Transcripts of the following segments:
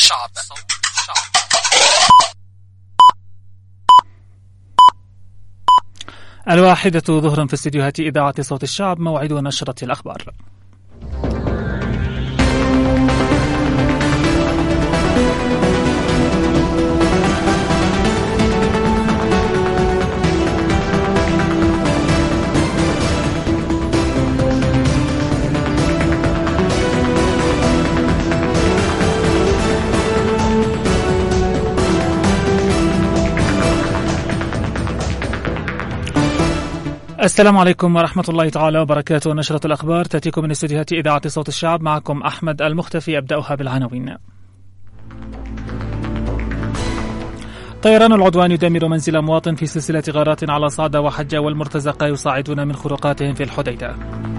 الشعب. الواحدة ظهرا في استديوهات إذاعة صوت الشعب، موعد نشرة الأخبار. السلام عليكم ورحمة الله تعالى وبركاته. نشرة الأخبار تأتيكم من استديوهات إذاعة صوت الشعب، معكم أحمد المختفي. أبدأها بالعناوين. طيران العدوان يدمر منزل مواطن في سلسلة غارات على صعدة وحجة، والمرتزقة يصعدون من خروقاتهم في الحديدة.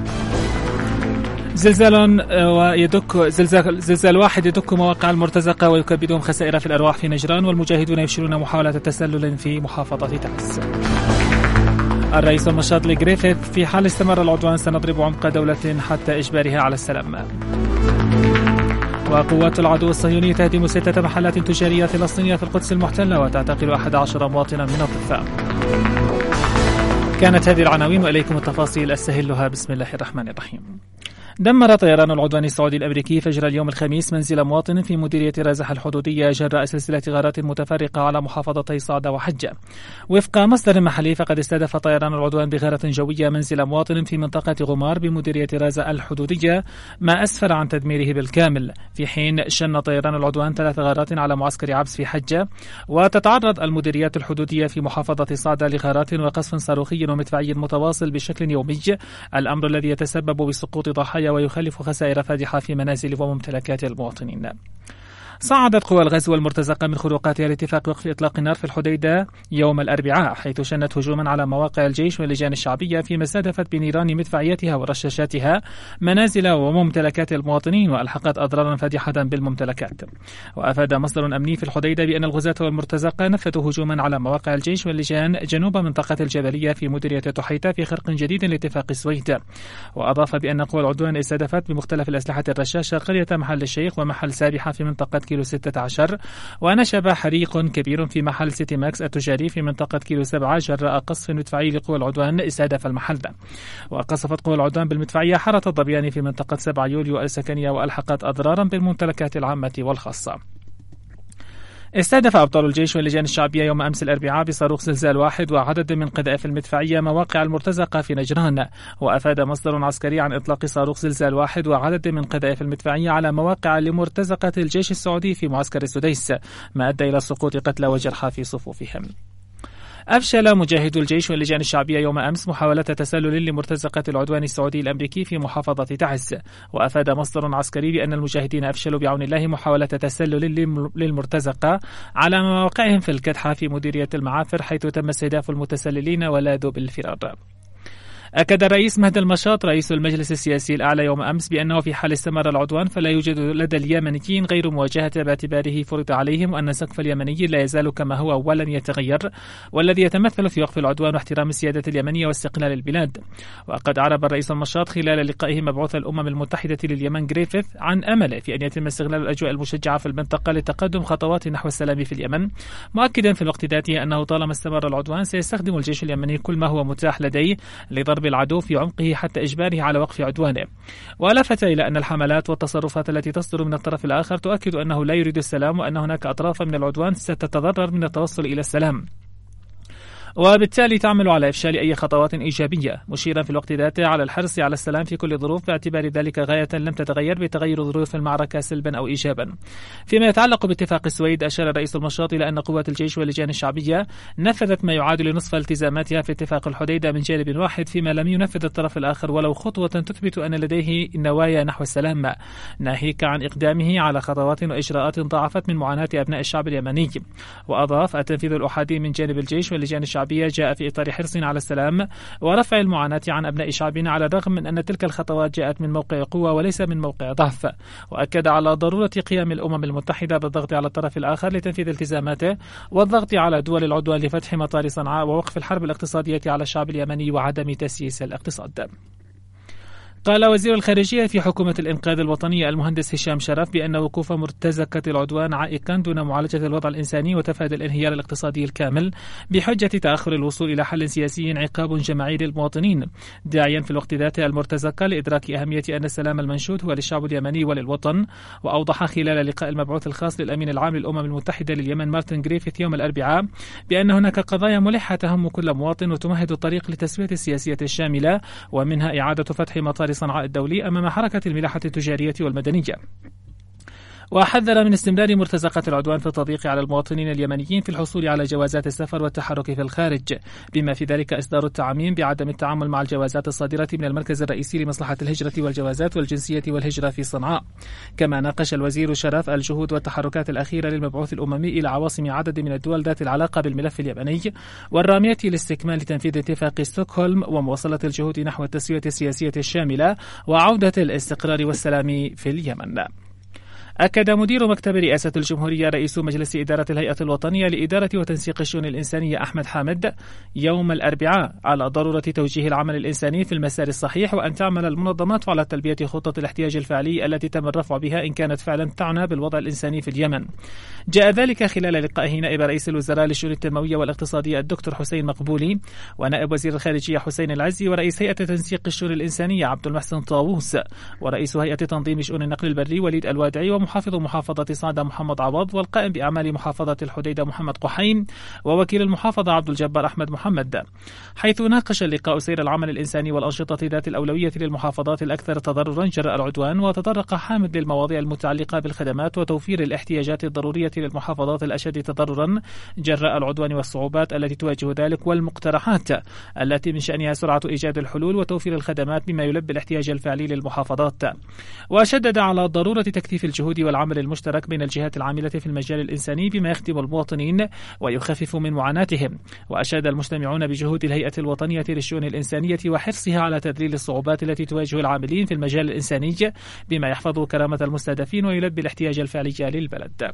زلزال واحد يدك مواقع المرتزقة ويكبدهم خسائر في الأرواح في نجران، والمجاهدون يفشلون محاولة تسلل في محافظة تعز. الرئيس المشاط لجريفيث: في حال استمر العدوان سنضرب عمق دولة حتى إجبارها على السلام. وقوات العدو الصهيوني تهدم 6 محلات تجارية فلسطينية في القدس المحتلة وتعتقل 11 مواطنا من الضفة. كانت هذه العناوين وإليكم التفاصيل أستهلها. بسم الله الرحمن الرحيم. دمر طيران العدوان السعودي الأمريكي فجر اليوم الخميس منزل مواطن في مديرية رازح الحدودية جراء سلسلة غارات متفرقة على محافظتي صعدة وحجة. وفق مصدر محلي، فقد استهدف طيران العدوان بغارة جوية منزل مواطن في منطقة غمار بمديرية رازح الحدودية، ما أسفر عن تدميره بالكامل، في حين شن طيران العدوان 3 غارات على معسكر عبس في حجة. وتتعرض المديريات الحدودية في محافظة صعدة لغارات وقصف صاروخي ومدفعي متواصل بشكل يومي، الأمر الذي يتسبب بسقوط ضحايا ويخلف خسائر فادحة في منازل وممتلكات المواطنين. صعدت قوى الغزو المرتزقة من خروقاتها لاتفاق وقف إطلاق النار في الحديدة يوم الأربعاء، حيث شنت هجوما على مواقع الجيش واللجان الشعبية، فيما استهدفت بنيران مدفعيتها ورشاشاتها منازل وممتلكات المواطنين، وألحقت أضرارا فادحة بالممتلكات. وأفاد مصدر أمني في الحديدة بأن الغزاة والمرتزقة نفذوا هجوما على مواقع الجيش واللجان جنوب منطقة الجبلية في مديرية تحيتا في خرق جديد لاتفاق السويد. وأضاف بأن قوى العدوان استهدفت بمختلف الأسلحة الرشاشة قرية محل الشيخ ومحل سابحة في منطقة كيلو 16، ونشب حريق كبير في محل سيتي ماكس التجاري في منطقة كيلو 7 جراء قصف مدفعي لقوى العدوان استهدف المحل. وقصفت قوى العدوان بالمدفعية حارة الظبيان في منطقة 7 يوليو السكنية، وألحقت أضرارا بالممتلكات العامة والخاصة. استهدف أبطال الجيش واللجان الشعبية يوم أمس الأربعاء بصاروخ زلزال واحد وعدد من قذائف المدفعية مواقع المرتزقة في نجران. وأفاد مصدر عسكري عن إطلاق صاروخ زلزال واحد وعدد من قذائف المدفعية على مواقع لمرتزقة الجيش السعودي في معسكر السديس، ما أدى إلى سقوط قتلى وجرحى في صفوفهم. أفشل مجاهدو الجيش واللجان الشعبية يوم أمس محاولة تسلل لمرتزقة العدوان السعودي الأمريكي في محافظة تعز. وأفاد مصدر عسكري بأن المجاهدين أفشلوا بعون الله محاولة تسلل للمرتزقة على مواقعهم في الكدحة في مديرية المعافر، حيث تم استهداف المتسللين ولاذوا بالفرار. أكد الرئيس مهدي المشاط رئيس المجلس السياسي الأعلى يوم أمس بأنه في حال استمر العدوان فلا يوجد لدى اليمنيين غير مواجهة باعتباره فرض عليهم، وأن سقف اليمنيين لا يزال كما هو ولن يتغير، والذي يتمثل في وقف العدوان واحترام السيادة اليمنية واستقلال البلاد. وقد أعرب الرئيس المشاط خلال لقائه مبعوث الأمم المتحدة لليمن جريفيث عن أمله في أن يتم استغلال الأجواء المشجعة في المنطقة لتقدم خطوات نحو السلام في اليمن، مؤكدا في الوقت ذاته أنه طالما استمر العدوان سيستخدم الجيش اليمني كل ما هو متاح لديه لضرب العدو في عمقه حتى إجباره على وقف عدوانه. ولفت إلى أن الحملات والتصرفات التي تصدر من الطرف الآخر تؤكد أنه لا يريد السلام، وأن هناك أطراف من العدوان ستتضرر من التوصل إلى السلام، وبالتالي تعمل على إفشال أي خطوات إيجابية، مشيرا في الوقت ذاته على الحرص على السلام في كل الظروف، باعتبار ذلك غاية لم تتغير بتغير ظروف المعركة سلبا أو إيجابا. فيما يتعلق باتفاق السويد، أشار رئيس المشاط إلى أن قوات الجيش واللجان الشعبية نفذت ما يعادل نصف التزاماتها في اتفاق الحديدة من جانب واحد، فيما لم ينفذ الطرف الآخر ولو خطوة تثبت أن لديه نوايا نحو السلام، ناهيك عن إقدامه على خطوات وإجراءات ضاعفت من معاناة أبناء الشعب اليمني. وأضاف: التنفيذ الأحادي من جانب الجيش واللجان الشعبية جاء في إطار حرص على السلام ورفع المعاناة عن أبناء شعبنا، على الرغم من أن تلك الخطوات جاءت من موقع قوة وليس من موقع ضعف. وأكد على ضرورة قيام الأمم المتحدة بالضغط على الطرف الآخر لتنفيذ التزاماته، والضغط على دول العدوان لفتح مطار صنعاء ووقف الحرب الاقتصادية على الشعب اليمني وعدم تسييس الاقتصاد. قال وزير الخارجية في حكومة الإنقاذ الوطنية المهندس هشام شرف بأن وقوف مرتزقة العدوان عائقا دون معالجة الوضع الإنساني وتفادي الانهيار الاقتصادي الكامل بحجة تأخر الوصول إلى حل سياسي عقاب جماعي للمواطنين، داعيا في الوقت ذاته المرتزقة لإدراك أهمية أن السلام المنشود هو للشعب اليمني وللوطن. وأوضح خلال لقاء المبعوث الخاص للأمين العام للأمم المتحدة لليمن مارتن غريفيث يوم الأربعاء بأن هناك قضايا ملحة تهم كل مواطن وتمهد الطريق للتسوية السياسية الشاملة، ومنها إعادة فتح مطار صنعاء الدولي أمام حركة الملاحة التجارية والمدنية. وحذر من استمرار مرتزقة العدوان في التضييق على المواطنين اليمنيين في الحصول على جوازات السفر والتحرك في الخارج، بما في ذلك إصدار التعميم بعدم التعامل مع الجوازات الصادرة من المركز الرئيسي لمصلحة الهجرة والجوازات والجنسية والهجرة في صنعاء. كما ناقش الوزير شرف الجهود والتحركات الأخيرة للمبعوث الأممي إلى عواصم عدد من الدول ذات العلاقة بالملف اليمني والرامية لاستكمال تنفيذ اتفاق ستوكهولم ومواصلة الجهود نحو التسوية السياسية الشاملة وعودة الاستقرار والسلام في اليمن. أكد مدير مكتب رئاسة الجمهورية رئيس مجلس إدارة الهيئة الوطنية لإدارة وتنسيق الشؤون الإنسانية أحمد حامد يوم الأربعاء على ضرورة توجيه العمل الإنساني في المسار الصحيح، وأن تعمل المنظمات على تلبية خطة الاحتياج الفعلي التي تم الرفع بها إن كانت فعلا تعنى بالوضع الإنساني في اليمن. جاء ذلك خلال لقائه نائب رئيس الوزراء للشؤون التنموية والاقتصادية الدكتور حسين مقبولي ونائب وزير الخارجية حسين العزي ورئيس هيئة تنسيق الشؤون الإنسانية عبد المحسن طاووس ورئيس هيئة تنظيم شؤون النقل البري وليد الوادعي ومحافظ محافظة صعدة محمد عوض والقائم بأعمال محافظة الحديدة محمد قحيم ووكيل المحافظة عبد الجبار أحمد محمد، حيث ناقش اللقاء سير العمل الإنساني والأنشطة ذات الأولوية للمحافظات الأكثر تضررا جراء العدوان. وتطرق حامد للمواضيع المتعلقة بالخدمات وتوفير الاحتياجات الضرورية للمحافظات الأشد تضررا جراء العدوان والصعوبات التي تواجه ذلك، والمقترحات التي من شأنها سرعة إيجاد الحلول وتوفير الخدمات بما يلبي الاحتياج الفعلي للمحافظات. وشدد على ضرورة تكثيف الجهود والعمل المشترك بين الجهات العاملة في المجال الإنساني بما يخدم المواطنين ويخفف من معاناتهم. وأشاد المجتمعون بجهود الهيئة الوطنية للشؤون الإنسانية وحرصها على تذليل الصعوبات التي تواجه العاملين في المجال الإنساني بما يحفظ كرامة المستهدفين ويلبي الاحتياج الفعلي للبلد.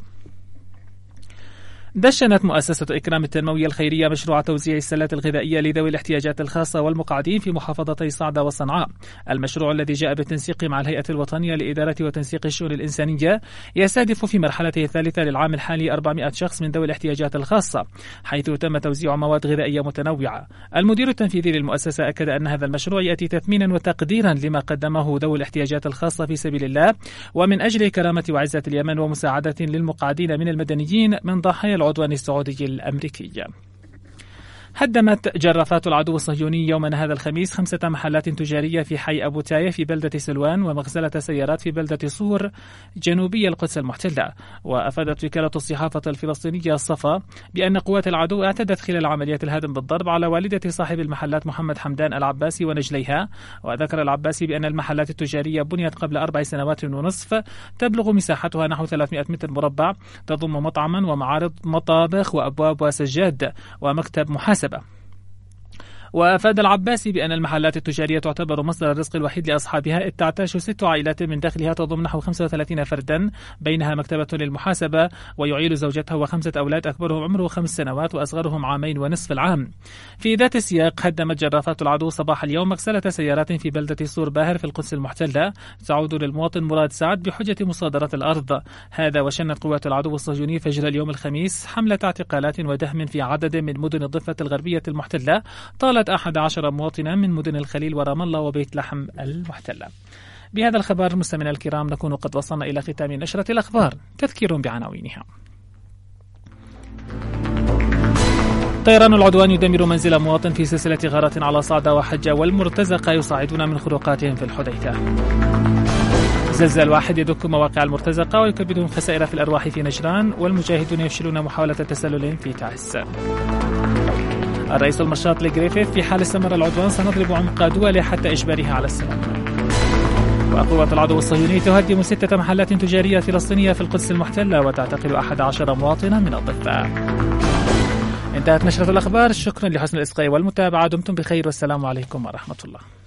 دشنت مؤسسة إكرام التنموية الخيرية مشروع توزيع السلات الغذائية لذوي الاحتياجات الخاصة والمقعدين في محافظتي صعدة وصنعاء. المشروع الذي جاء بالتنسيق مع الهيئة الوطنية لإدارة وتنسيق الشؤون الإنسانية يستهدف في مرحلته الثالثة للعام الحالي 400 شخص من ذوي الاحتياجات الخاصة، حيث تم توزيع مواد غذائية متنوعة. المدير التنفيذي للمؤسسة أكد أن هذا المشروع يأتي تثمينا وتقديرا لما قدمه ذوي الاحتياجات الخاصة في سبيل الله ومن أجل كرامة وعزة اليمن ومساعدة للمقعدين من المدنيين من ضحايا العدوان السعودي الأمريكي. هدمت جرافات العدو الصهيوني يوم هذا الخميس 5 محلات تجارية في حي أبو تاية في بلدة سلوان ومغسلة سيارات في بلدة صور جنوبي القدس المحتلة. وأفادت وكالة الصحافة الفلسطينية الصفا بأن قوات العدو اعتدت خلال عمليات الهدم بالضرب على والدة صاحب المحلات محمد حمدان العباسي ونجليها. وذكر العباسي بأن المحلات التجارية بنيت قبل 4 سنوات ونصف، تبلغ مساحتها نحو 300 متر مربع، تضم مطعما ومعارض مطابخ وأبواب وسجاد ومكتب محاسبة. وأفاد العباسي بأن المحلات التجارية تعتبر مصدر الرزق الوحيد لأصحابها، إذ تعتاش 6 عائلات من داخلها تضم نحو 35 فردا، بينها مكتبة للمحاسبة، ويعيل زوجتها و5 أولاد أكبرهم عمره 5 سنوات وأصغرهم 2.5 عام. في ذات السياق هدمت جرافات العدو صباح اليوم مغسلة سيارات في بلدة صور باهر في القدس المحتلة تعود للمواطن مراد سعد بحجة مصادرة الأرض. هذا وشنت قوات العدو الصهيوني فجر اليوم الخميس حملة اعتقالات ودهم في عدد من مدن الضفة الغربية المحتلة طالت 11 مواطنا من مدن الخليل ورام الله وبيت لحم المحتلة. بهذا الخبر مستمعينا الكرام نكون قد وصلنا إلى ختام نشرة الأخبار. تذكير بعناوينها. طيران العدوان يدمر منزل مواطن في سلسلة غارات على صعدة وحجة، والمرتزقة يصعدون من خروقاتهم في الحديدة. زلزال واحد يدك مواقع المرتزقة ويكبدهم خسائر في الأرواح في نجران، والمجاهدون يفشلون محاولة تسلل في تعز. الرئيس المشاط لغريفيث في حال استمر العدوان سنضرب عنق دول حتى إجبارها على السلام. وقوات العدو الصهيوني تهدم 6 محلات تجارية فلسطينية في القدس المحتلة وتعتقل 11 مواطنا من الضفة. انتهت نشرة الأخبار. شكرا لحسن الإصغاء والمتابعة. دمتم بخير والسلام عليكم ورحمة الله.